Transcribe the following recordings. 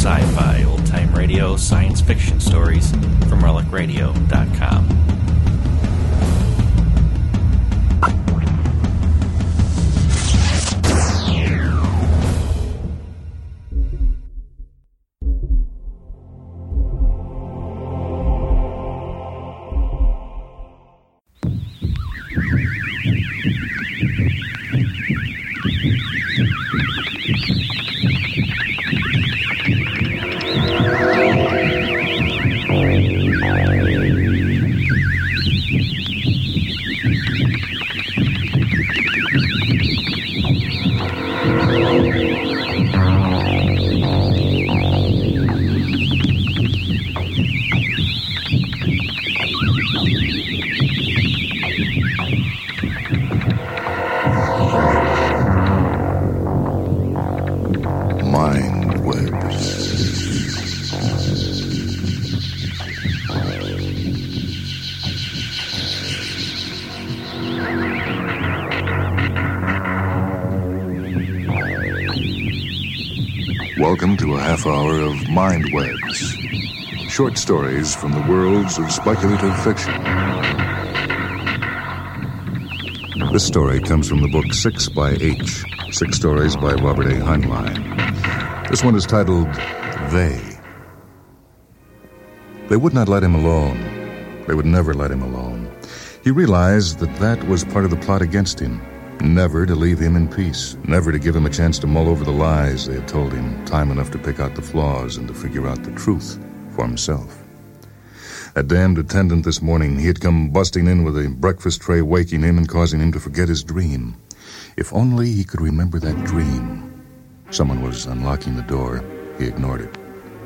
sci-fi, old-time radio, science fiction stories from RelicRadio.com. Welcome to a half hour of Mind Webs, short stories from the worlds of speculative fiction. This story comes from the book 6 by H, 6 stories by Robert A. Heinlein. This one is titled, They. They would not let him alone. They would never let him alone. He realized that that was part of the plot against him. Never to leave him in peace. Never to give him a chance to mull over the lies they had told him, time enough to pick out the flaws and to figure out the truth for himself. That damned attendant this morning, he had come busting in with a breakfast tray, waking him and causing him to forget his dream. If only he could remember that dream. Someone was unlocking the door. He ignored it.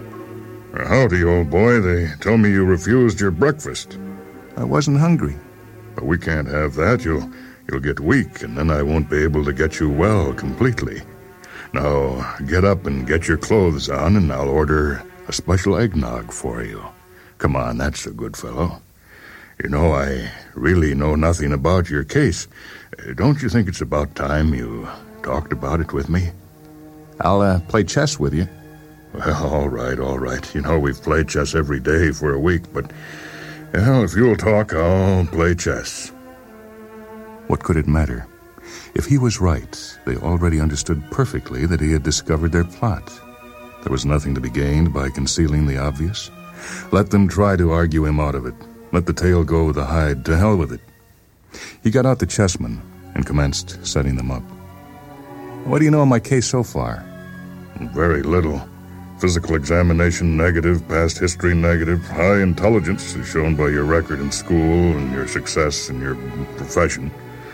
Howdy, old boy. They told me you refused your breakfast. I wasn't hungry. But we can't have that. You'll get weak, and then I won't be able to get you well completely. Now, get up and get your clothes on, and I'll order a special eggnog for you. Come on, that's a good fellow. You know, I really know nothing about your case. Don't you think it's about time you talked about it with me? I'll play chess with you. Well, all right. You know, we've played chess every day for a week, but, well, if you'll talk, I'll play chess. What could it matter? If he was right, they already understood perfectly that he had discovered their plot. There was nothing to be gained by concealing the obvious. Let them try to argue him out of it. Let the tail go with the hide. To hell with it. He got out the chessmen and commenced setting them up. What do you know of my case so far? Very little. Physical examination negative, past history negative, high intelligence is shown by your record in school and your success in your profession.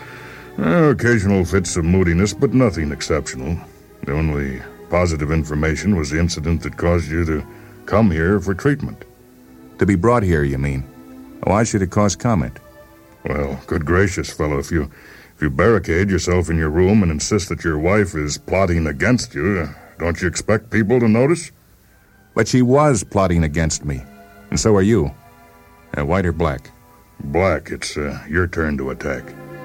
Occasional fits of moodiness, but nothing exceptional. The only positive information was the incident that caused you to come here for treatment. To be brought here, you mean? Why should it cause comment? Well, good gracious, fellow, if you barricade yourself in your room and insist that your wife is plotting against you, don't you expect people to notice? But she was plotting against me, and so are you. White or black? Black. It's your turn to attack.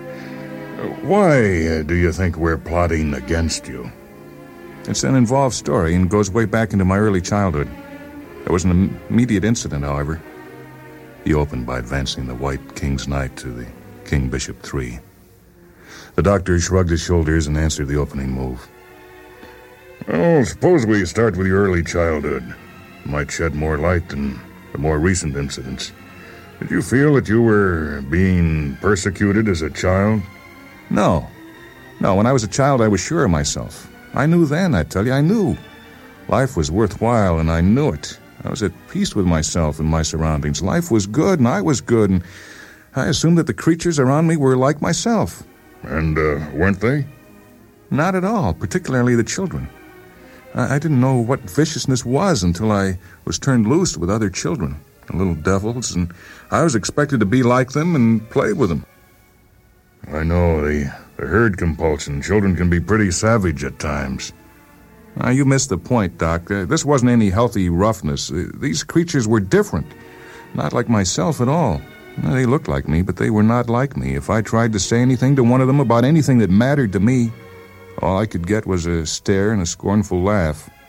Why do you think we're plotting against you? It's an involved story and goes way back into my early childhood. There was an immediate incident, however. He opened by advancing the white king's knight to the king bishop 3. The doctor shrugged his shoulders and answered the opening move. Well, suppose we start with your early childhood. It might shed more light than the more recent incidents. Did you feel that you were being persecuted as a child? No, when I was a child, I was sure of myself. I knew then, I tell you, I knew. Life was worthwhile, and I knew it. I was at peace with myself and my surroundings. Life was good, and I was good, and I assumed that the creatures around me were like myself. And weren't they? Not at all, particularly the children. I didn't know what viciousness was until I was turned loose with other children, the little devils, and I was expected to be like them and play with them. I know, the herd compulsion. Children can be pretty savage at times. You missed the point, Doc. This wasn't any healthy roughness. These creatures were different. Not like myself at all. They looked like me, but they were not like me. If I tried to say anything to one of them about anything that mattered to me, all I could get was a stare and a scornful laugh.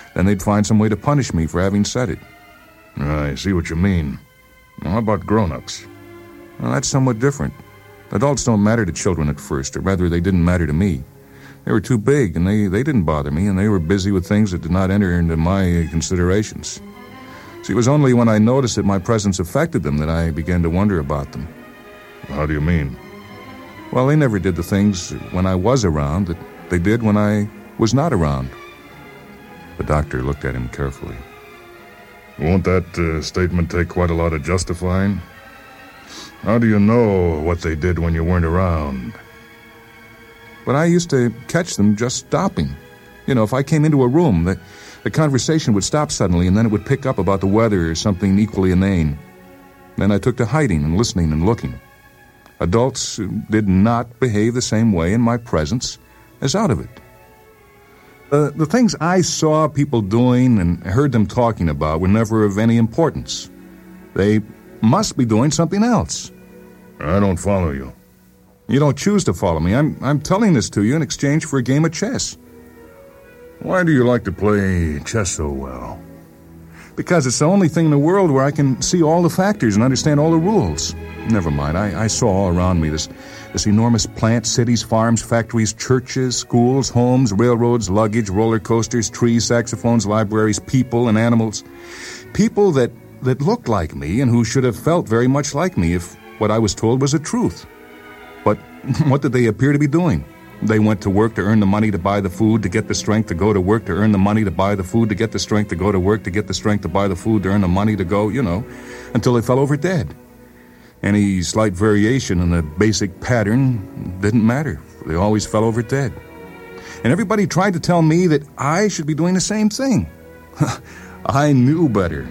Then they'd find some way to punish me for having said it. I see what you mean. How about grown-ups? Well, that's somewhat different. Adults don't matter to children at first, or rather, they didn't matter to me. They were too big, and they didn't bother me, and they were busy with things that did not enter into my considerations. See, it was only when I noticed that my presence affected them that I began to wonder about them. How do you mean? Well, they never did the things when I was around that they did when I was not around. The doctor looked at him carefully. Won't that statement take quite a lot of justifying? How do you know what they did when you weren't around? But I used to catch them just stopping. You know, if I came into a room, the conversation would stop suddenly, and then it would pick up about the weather or something equally inane. Then I took to hiding and listening and looking. Adults did not behave the same way in my presence as out of it. The things I saw people doing and heard them talking about were never of any importance. They must be doing something else. I don't follow you. You don't choose to follow me. I'm telling this to you in exchange for a game of chess. Why do you like to play chess so well? Because it's the only thing in the world where I can see all the factors and understand all the rules. Never mind, I saw all around me this enormous plant, cities, farms, factories, churches, schools, homes, railroads, luggage, roller coasters, trees, saxophones, libraries, people and animals. People that looked like me and who should have felt very much like me if what I was told was the truth. But what did they appear to be doing? They went to work to earn the money to buy the food, to get the strength to go to work, to earn the money to buy the food, to get the strength to go to work, to get the strength to buy the food, to earn the money to go, until they fell over dead. Any slight variation in the basic pattern didn't matter. They always fell over dead. And everybody tried to tell me that I should be doing the same thing. I knew better.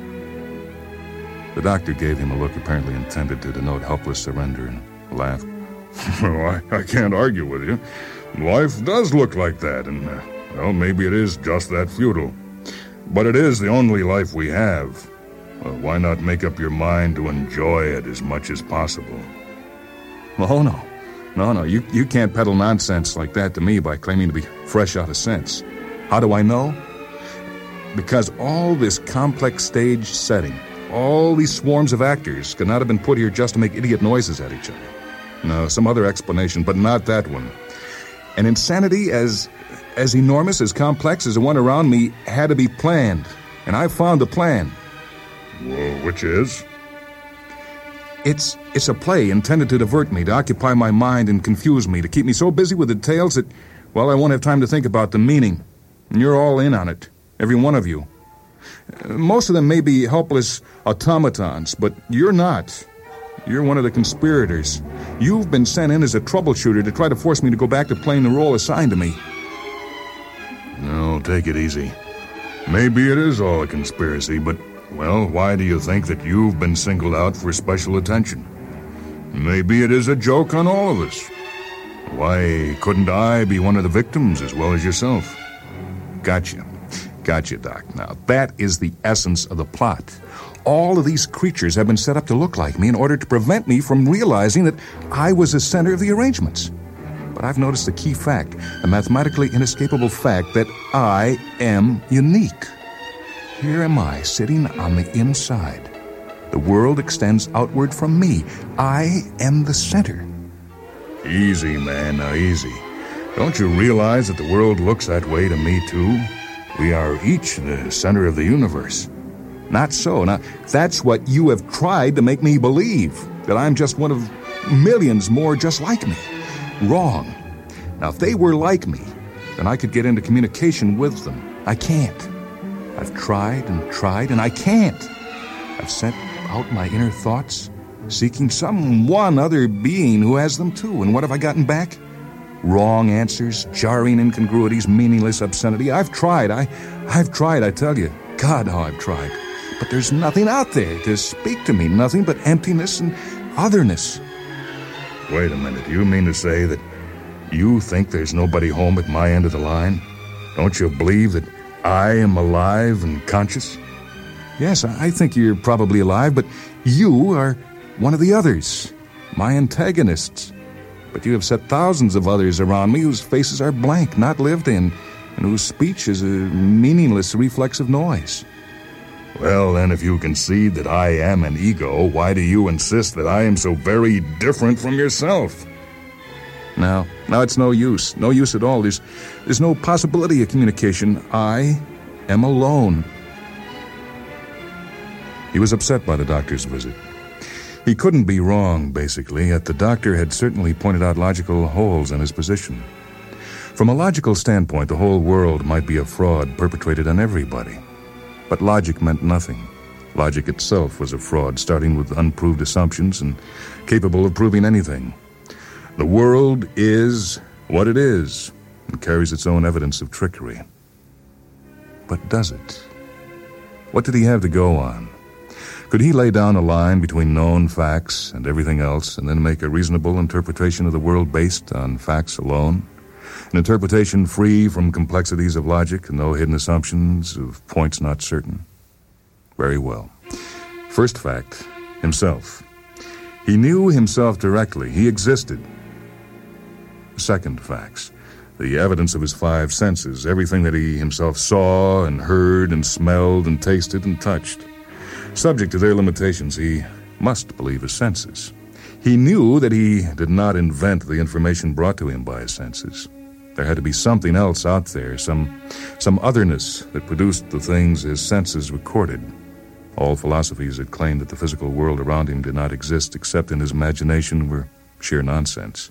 The doctor gave him a look apparently intended to denote helpless surrender and laughed. Well, I can't argue with you. Life does look like that, and, maybe it is just that futile. But it is the only life we have. Well, why not make up your mind to enjoy it as much as possible? Oh, no. You can't peddle nonsense like that to me by claiming to be fresh out of sense. How do I know? Because all this complex stage setting, all these swarms of actors could not have been put here just to make idiot noises at each other. No, some other explanation, but not that one. An insanity as enormous, as complex as the one around me had to be planned, and I found the plan. Well, which is? It's a play intended to divert me, to occupy my mind and confuse me, to keep me so busy with the details that, well, I won't have time to think about the meaning. And you're all in on it, every one of you. Most of them may be helpless automatons, but you're not. You're one of the conspirators. You've been sent in as a troubleshooter to try to force me to go back to playing the role assigned to me. No, take it easy. Maybe it is all a conspiracy, but, well, why do you think that you've been singled out for special attention? Maybe it is a joke on all of us. Why couldn't I be one of the victims as well as yourself? Gotcha, Doc. Now, that is the essence of the plot. All of these creatures have been set up to look like me in order to prevent me from realizing that I was the center of the arrangements. But I've noticed a key fact, a mathematically inescapable fact, that I am unique. Here am I, sitting on the inside. The world extends outward from me. I am the center. Easy, man, now easy. Don't you realize that the world looks that way to me, too? We are each the center of the universe. Not so. Now, that's what you have tried to make me believe, that I'm just one of millions more just like me. Wrong. Now, if they were like me, then I could get into communication with them. I can't. I've tried, and I can't. I've sent out my inner thoughts, seeking some one other being who has them too. And what have I gotten back? Wrong answers, jarring incongruities, meaningless obscenity. I've tried, I tell you. God, how I've tried. But there's nothing out there to speak to me, nothing but emptiness and otherness. Wait a minute, you mean to say that you think there's nobody home at my end of the line? Don't you believe that I am alive and conscious? Yes, I think you're probably alive, but you are one of the others, my antagonists. But you have set thousands of others around me whose faces are blank, not lived in, and whose speech is a meaningless reflexive noise. Well, then, if you concede that I am an ego, why do you insist that I am so very different from yourself? Now it's no use. No use at all. There's no possibility of communication. I am alone. He was upset by the doctor's visit. He couldn't be wrong, basically, yet the doctor had certainly pointed out logical holes in his position. From a logical standpoint, the whole world might be a fraud perpetrated on everybody. But logic meant nothing. Logic itself was a fraud, starting with unproved assumptions and capable of proving anything. The world is what it is and carries its own evidence of trickery. But does it? What did he have to go on? Could he lay down a line between known facts and everything else and then make a reasonable interpretation of the world based on facts alone? An interpretation free from complexities of logic and no hidden assumptions of points not certain? Very well. First fact, himself. He knew himself directly. He existed. Second facts. The evidence of his five senses, everything that he himself saw and heard and smelled and tasted and touched. Subject to their limitations, he must believe his senses. He knew that he did not invent the information brought to him by his senses. There had to be something else out there, some otherness that produced the things his senses recorded. All philosophies that claimed that the physical world around him did not exist except in his imagination were sheer nonsense.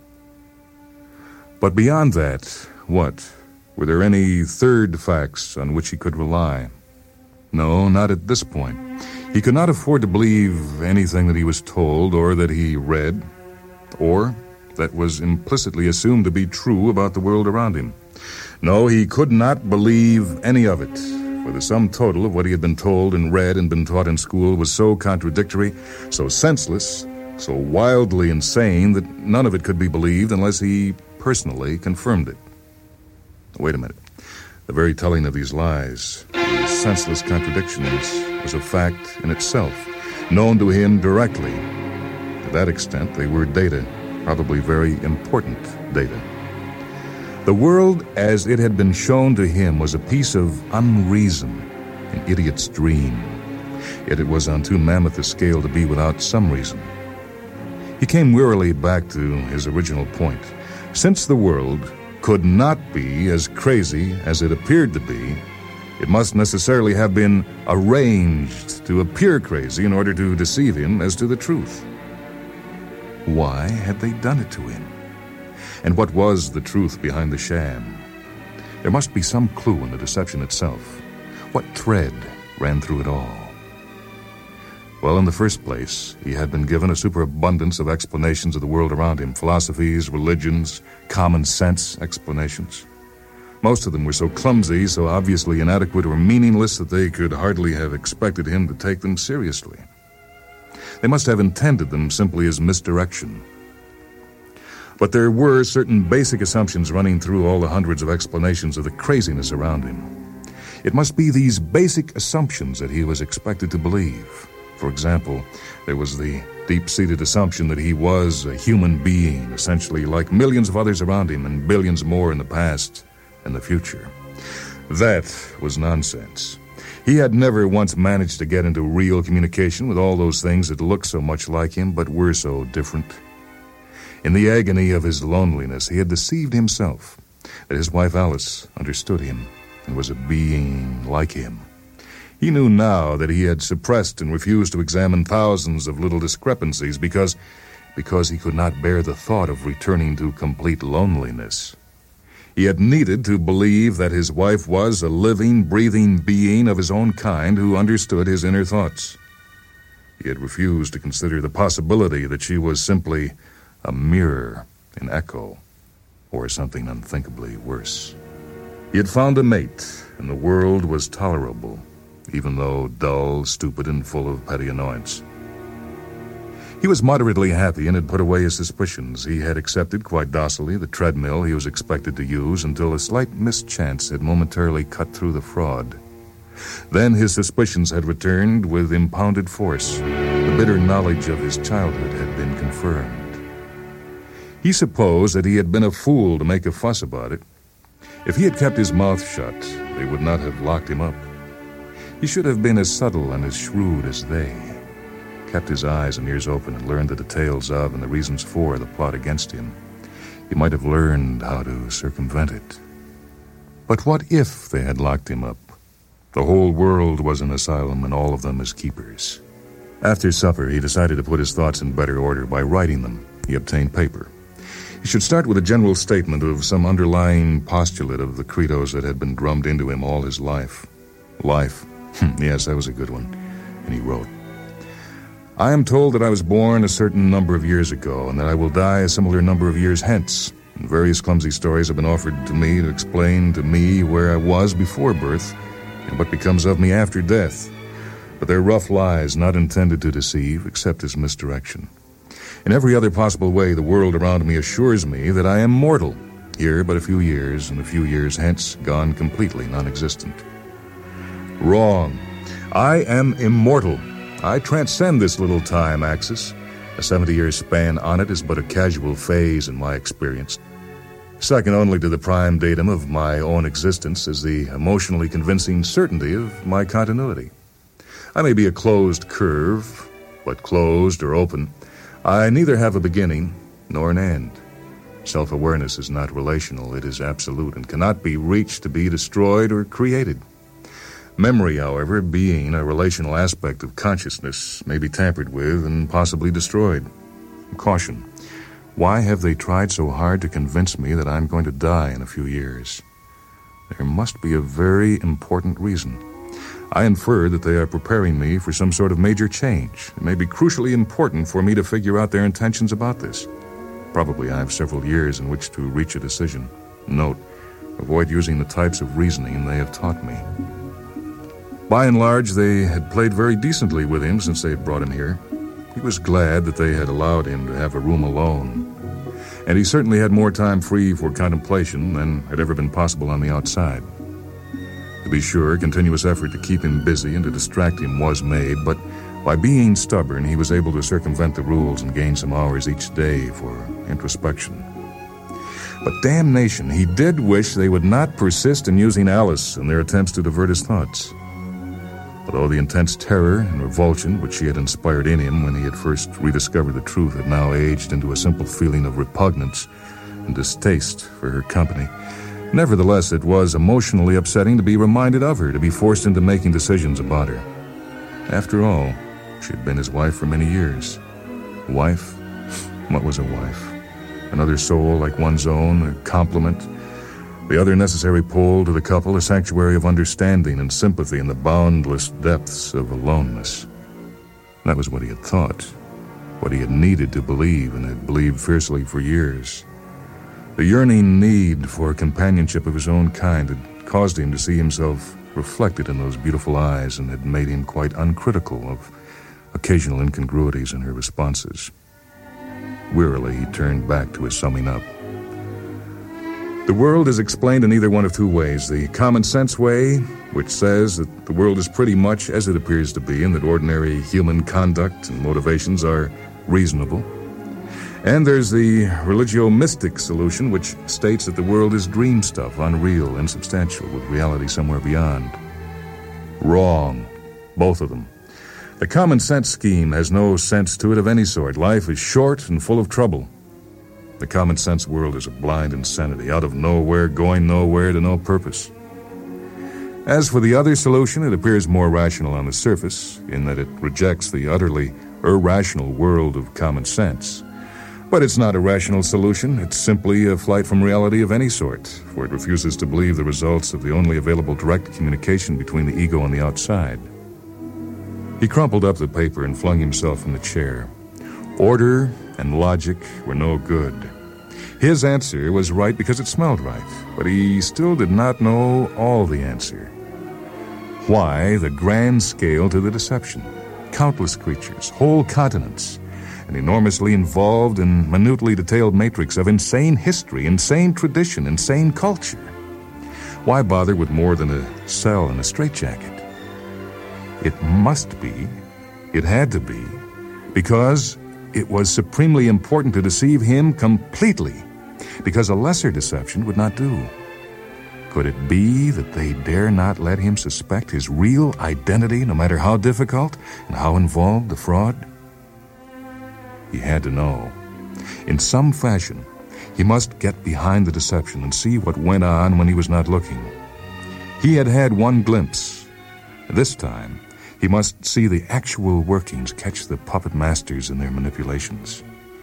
But beyond that, what? Were there any third facts on which he could rely? No, not at this point. He could not afford to believe anything that he was told or that he read, or that was implicitly assumed to be true about the world around him. No, he could not believe any of it, for the sum total of what he had been told and read and been taught in school was so contradictory, so senseless, so wildly insane that none of it could be believed unless he personally confirmed it. Wait a minute. The very telling of these lies, these senseless contradictions, was a fact in itself, known to him directly. To that extent, they were data, probably very important data. The world, as it had been shown to him, was a piece of unreason, an idiot's dream. Yet it was on too mammoth a scale to be without some reason. He came wearily back to his original point. Since the world could not be as crazy as it appeared to be, it must necessarily have been arranged to appear crazy in order to deceive him as to the truth. Why had they done it to him? And what was the truth behind the sham? There must be some clue in the deception itself. What thread ran through it all? Well, in the first place, he had been given a superabundance of explanations of the world around him, philosophies, religions, common sense explanations. Most of them were so clumsy, so obviously inadequate or meaningless that they could hardly have expected him to take them seriously. They must have intended them simply as misdirection. But there were certain basic assumptions running through all the hundreds of explanations of the craziness around him. It must be these basic assumptions that he was expected to believe. For example, there was the deep-seated assumption that he was a human being, essentially like millions of others around him and billions more in the past and the future. That was nonsense. He had never once managed to get into real communication with all those things that looked so much like him but were so different. In the agony of his loneliness, he had deceived himself that his wife Alice understood him and was a being like him. He knew now that he had suppressed and refused to examine thousands of little discrepancies because he could not bear the thought of returning to complete loneliness. He had needed to believe that his wife was a living, breathing being of his own kind who understood his inner thoughts. He had refused to consider the possibility that she was simply a mirror, an echo, or something unthinkably worse. He had found a mate, and the world was tolerable, even though dull, stupid, and full of petty annoyance. He was moderately happy and had put away his suspicions. He had accepted quite docilely the treadmill he was expected to use until a slight mischance had momentarily cut through the fraud. Then his suspicions had returned with impounded force. The bitter knowledge of his childhood had been confirmed. He supposed that he had been a fool to make a fuss about it. If he had kept his mouth shut, they would not have locked him up. He should have been as subtle and as shrewd as they, kept his eyes and ears open and learned the details of and the reasons for the plot against him. He might have learned how to circumvent it. But what if they had locked him up? The whole world was an asylum and all of them as keepers. After supper, he decided to put his thoughts in better order by writing them. He obtained paper. He should start with a general statement of some underlying postulate of the credos that had been drummed into him all his life. Life. Yes, that was a good one. And he wrote, I am told that I was born a certain number of years ago and that I will die a similar number of years hence. And various clumsy stories have been offered to me to explain to me where I was before birth and what becomes of me after death. But they're rough lies not intended to deceive except as misdirection. In every other possible way, the world around me assures me that I am mortal, here but a few years, and a few years hence gone completely non-existent. Wrong. I am immortal. I transcend this little time axis. A 70-year span on it is but a casual phase in my experience. Second only to the prime datum of my own existence is the emotionally convincing certainty of my continuity. I may be a closed curve, but closed or open, I neither have a beginning nor an end. Self-awareness is not relational, it is absolute and cannot be reached to be destroyed or created. Memory, however, being a relational aspect of consciousness, may be tampered with and possibly destroyed. Caution. Why have they tried so hard to convince me that I'm going to die in a few years? There must be a very important reason. I infer that they are preparing me for some sort of major change. It may be crucially important for me to figure out their intentions about this. Probably I have several years in which to reach a decision. Note, avoid using the types of reasoning they have taught me. By and large, they had played very decently with him since they had brought him here. He was glad that they had allowed him to have a room alone. And he certainly had more time free for contemplation than had ever been possible on the outside. To be sure, continuous effort to keep him busy and to distract him was made, but by being stubborn, he was able to circumvent the rules and gain some hours each day for introspection. But damnation, he did wish they would not persist in using Alice in their attempts to divert his thoughts. Although the intense terror and revulsion which she had inspired in him when he had first rediscovered the truth had now aged into a simple feeling of repugnance and distaste for her company, nevertheless, it was emotionally upsetting to be reminded of her, to be forced into making decisions about her. After all, she had been his wife for many years. Wife? What was a wife? Another soul like one's own, a complement. The other necessary pole to the couple, a sanctuary of understanding and sympathy in the boundless depths of aloneness. That was what he had thought, what he had needed to believe and had believed fiercely for years. The yearning need for companionship of his own kind had caused him to see himself reflected in those beautiful eyes and had made him quite uncritical of occasional incongruities in her responses. Wearily, he turned back to his summing up. The world is explained in either one of two ways. The common sense way, which says that the world is pretty much as it appears to be and that ordinary human conduct and motivations are reasonable. And there's the religio-mystic solution, which states that the world is dream stuff, unreal, insubstantial, with reality somewhere beyond. Wrong. Both of them. The common sense scheme has no sense to it of any sort. Life is short and full of trouble. The common sense world is a blind insanity, out of nowhere, going nowhere to no purpose. As for the other solution, it appears more rational on the surface, in that it rejects the utterly irrational world of common sense. But it's not a rational solution. It's simply a flight from reality of any sort, for it refuses to believe the results of the only available direct communication between the ego and the outside. He crumpled up the paper and flung himself in the chair. Order and logic were no good. His answer was right because it smelled right, but he still did not know all the answer. Why the grand scale to the deception? Countless creatures, whole continents, an enormously involved and minutely detailed matrix of insane history, insane tradition, insane culture. Why bother with more than a cell and a straitjacket? It must be, it had to be, because it was supremely important to deceive him completely, because a lesser deception would not do. Could it be that they dare not let him suspect his real identity, no matter how difficult and how involved the fraud? He had to know. In some fashion, he must get behind the deception and see what went on when he was not looking. He had had one glimpse. This time, he must see the actual workings, catch the puppet masters in their manipulations.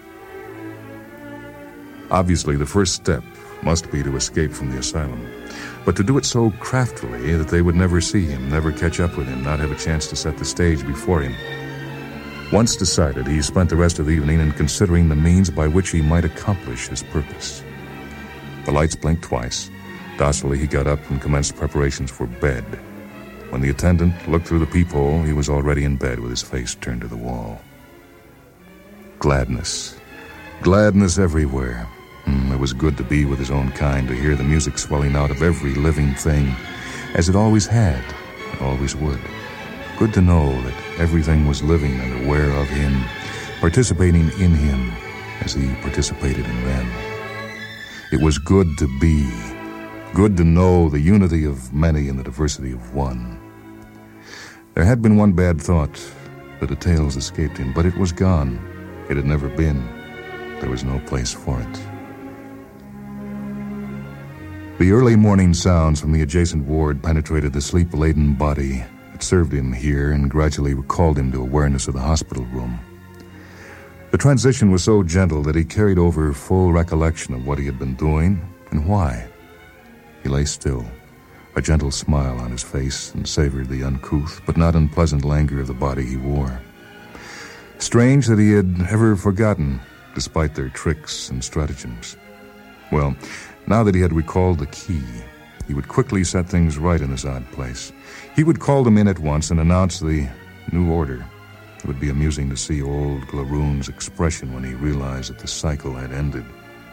Obviously, the first step must be to escape from the asylum, but to do it so craftily that they would never see him, never catch up with him, not have a chance to set the stage before him. Once decided, he spent the rest of the evening in considering the means by which he might accomplish his purpose. The lights blinked twice. Docilely, he got up and commenced preparations for bed. When the attendant looked through the peephole, he was already in bed with his face turned to the wall. Gladness. Gladness everywhere. It was good to be with his own kind, to hear the music swelling out of every living thing, as it always had and always would. Good to know that everything was living and aware of him, participating in him as he participated in them. It was good to be, good to know the unity of many and the diversity of one. There had been one bad thought. The details escaped him, but it was gone. It had never been. There was no place for it. The early morning sounds from the adjacent ward penetrated the sleep-laden body. It served him here and gradually recalled him to awareness of the hospital room. The transition was so gentle that he carried over full recollection of what he had been doing and why. He lay still, a gentle smile on his face, and savored the uncouth but not unpleasant languor of the body he wore. Strange that he had ever forgotten, despite their tricks and stratagems. Well, now that he had recalled the key, he would quickly set things right in this odd place. He would call them in at once and announce the new order. It would be amusing to see old Glaroon's expression when he realized that the cycle had ended.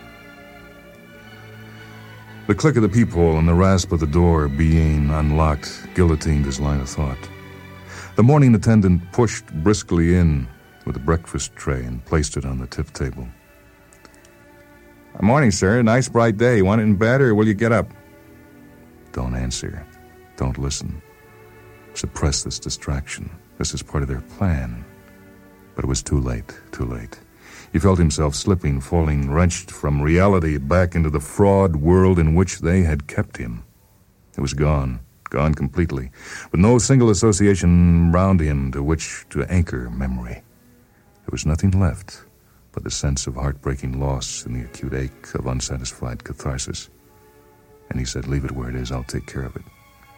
The click of the peephole and the rasp of the door being unlocked guillotined his line of thought. The morning attendant pushed briskly in with a breakfast tray and placed it on the tip table. "Morning, sir. Nice bright day. Want it in bed, or will you get up?" Don't answer. Don't listen. Suppress this distraction. This is part of their plan. But it was too late, too late. He felt himself slipping, falling, wrenched from reality back into the fraud world in which they had kept him. It was gone completely, with no single association round him to which to anchor memory. There was nothing left but the sense of heartbreaking loss and the acute ache of unsatisfied catharsis. And he said, "Leave it where it is, I'll take care of it."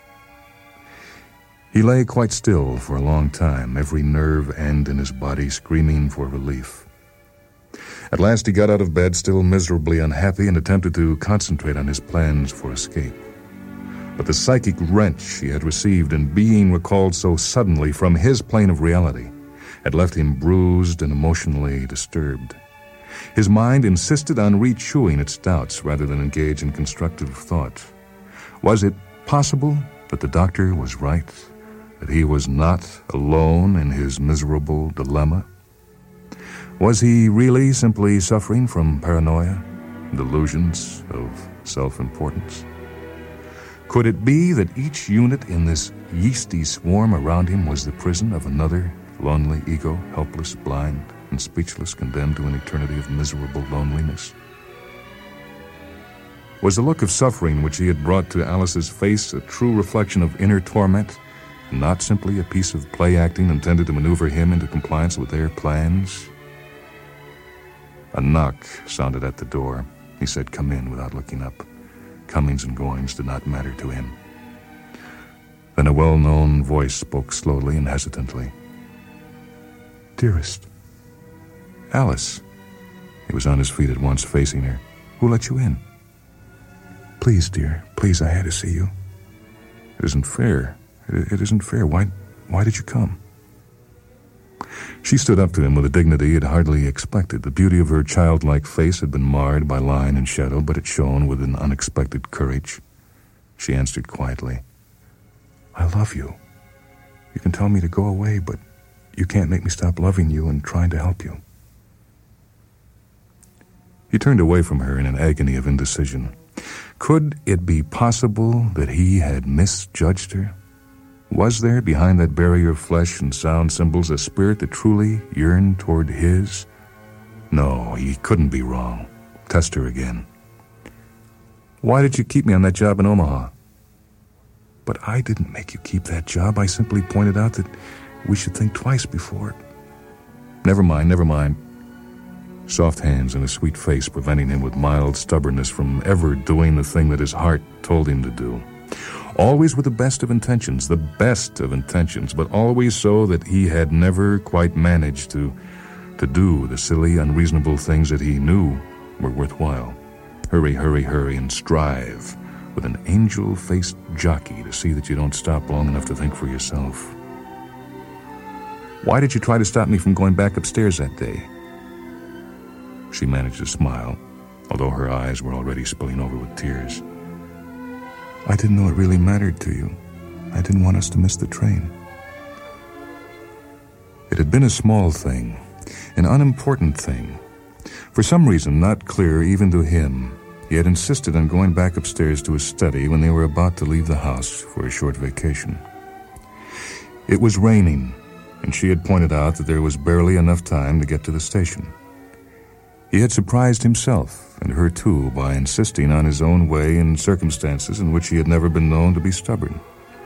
He lay quite still for a long time, every nerve end in his body screaming for relief. At last he got out of bed, still miserably unhappy, and attempted to concentrate on his plans for escape. But the psychic wrench he had received in being recalled so suddenly from his plane of reality had left him bruised and emotionally disturbed. His mind insisted on rechewing its doubts rather than engage in constructive thought. Was it possible that the doctor was right, that he was not alone in his miserable dilemma? Was he really simply suffering from paranoia, delusions of self-importance? Could it be that each unit in this yeasty swarm around him was the prison of another lonely ego, helpless, blind, and speechless, condemned to an eternity of miserable loneliness? Was the look of suffering which he had brought to Alice's face a true reflection of inner torment, and not simply a piece of play-acting intended to maneuver him into compliance with their plans? A knock sounded at the door. He said, "Come in," without looking up. Comings and goings did not matter to him. Then a well-known voice spoke slowly and hesitantly. "Dearest." "Alice." He was on his feet at once, facing her. "Who let you in?" "Please, dear, please, I had to see you." "It isn't fair. It isn't fair. Why did you come?" She stood up to him with a dignity he had hardly expected. The beauty of her childlike face had been marred by line and shadow, but it shone with an unexpected courage. She answered quietly, "I love you. You can tell me to go away, but you can't make me stop loving you and trying to help you." He turned away from her in an agony of indecision. Could it be possible that he had misjudged her? Was there, behind that barrier of flesh and sound symbols, a spirit that truly yearned toward his? No, he couldn't be wrong. Test her again. Why did you keep me on that job in Omaha? But I didn't make you keep that job. I simply pointed out that we should think twice before it. Never mind. Soft hands and a sweet face preventing him with mild stubbornness from ever doing the thing that his heart told him to do. Always with the best of intentions, but always so that he had never quite managed to do the silly, unreasonable things that he knew were worthwhile. Hurry, and strive with an angel-faced jockey to see that you don't stop long enough to think for yourself. Why did you try to stop me from going back upstairs that day? She managed to smile, although her eyes were already spilling over with tears. I didn't know it really mattered to you. I didn't want us to miss the train. It had been a small thing, an unimportant thing. For some reason not clear even to him, he had insisted on going back upstairs to his study when they were about to leave the house for a short vacation. It was raining, and she had pointed out that there was barely enough time to get to the station. He had surprised himself, and her too, by insisting on his own way in circumstances in which he had never been known to be stubborn.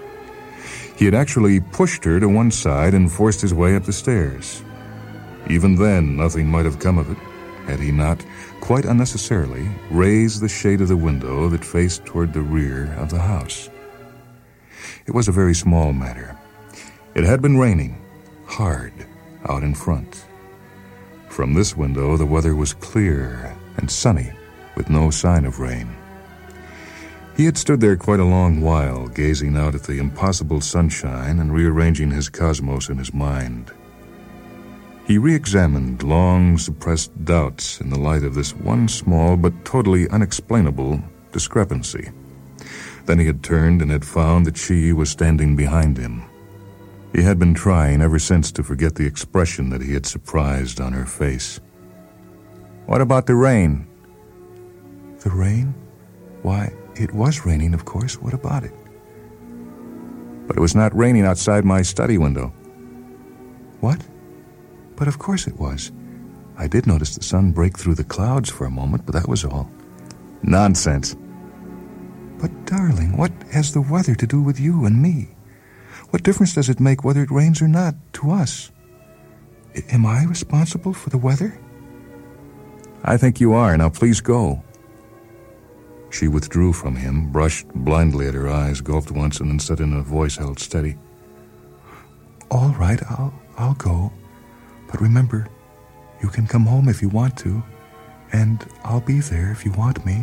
He had actually pushed her to one side and forced his way up the stairs. Even then, nothing might have come of it, had he not, quite unnecessarily, raised the shade of the window that faced toward the rear of the house. It was a very small matter. It had been raining, hard, out in front. From this window, the weather was clear and sunny, with no sign of rain. He had stood there quite a long while, gazing out at the impossible sunshine and rearranging his cosmos in his mind. He re-examined long-suppressed doubts in the light of this one small but totally unexplainable discrepancy. Then he had turned and had found that she was standing behind him. He had been trying ever since to forget the expression that he had surprised on her face. What about the rain? The rain? Why, it was raining, of course. What about it? But it was not raining outside my study window. What? But of course it was. I did notice the sun break through the clouds for a moment, but that was all. Nonsense. But, darling, what has the weather to do with you and me? What difference does it make whether it rains or not to us? Am I responsible for the weather? I think you are. Now please go. She withdrew from him, brushed blindly at her eyes, gulped once, and then said in a voice held steady, All right, I'll go. But remember, you can come home if you want to, and I'll be there if you want me.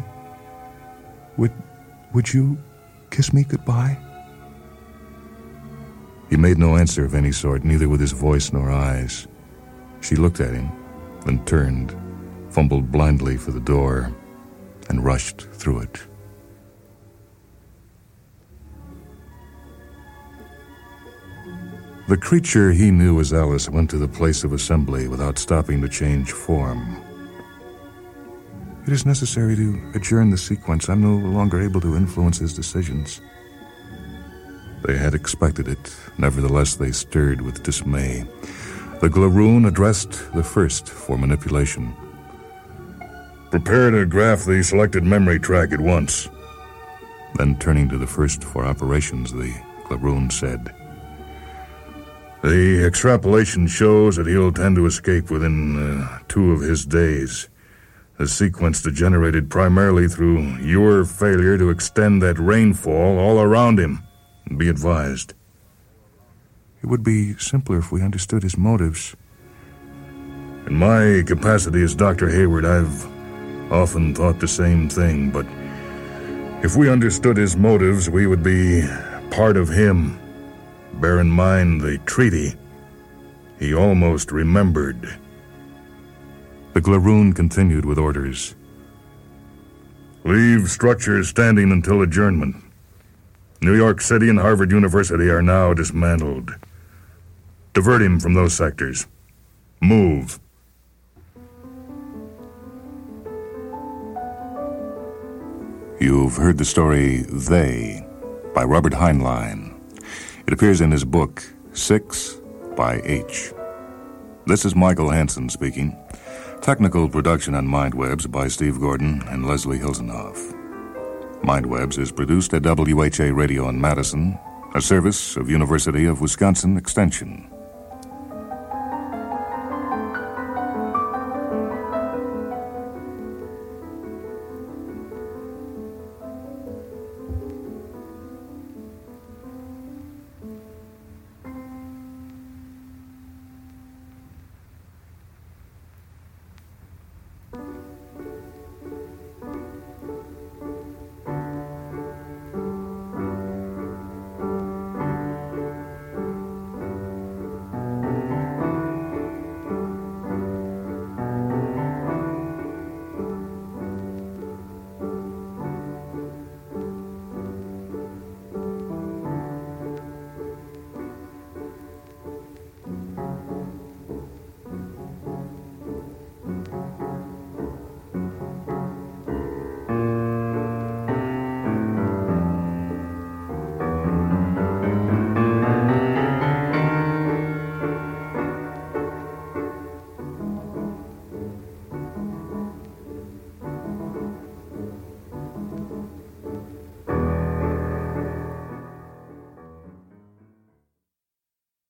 Would you kiss me goodbye? He made no answer of any sort, neither with his voice nor eyes. She looked at him, then turned, fumbled blindly for the door, and rushed through it. The creature he knew as Alice went to the place of assembly without stopping to change form. It is necessary to adjourn the sequence. I'm no longer able to influence his decisions. They had expected it. Nevertheless, they stirred with dismay. The Glaroon addressed the first for manipulation. Prepare to graph the selected memory track at once. Then, turning to the first for operations, the Glaroon said, The extrapolation shows that he'll tend to escape within 2 of his days. The sequence degenerated primarily through your failure to extend that rainfall all around him. Be advised. It would be simpler if we understood his motives. In my capacity as Dr. Hayward, I've often thought the same thing, but if we understood his motives, we would be part of him. Bear in mind the treaty. He almost remembered. The Glaroon continued with orders. Leave structures standing until adjournment. New York City and Harvard University are now dismantled. Divert him from those sectors. Move. You've heard the story They by Robert Heinlein. It appears in his book 6 by H. This is Michael Hansen speaking. Technical production on Mindwebs by Steve Gordon and Leslie Hilsenhoff. Mindwebs is produced at WHA Radio in Madison, a service of University of Wisconsin Extension.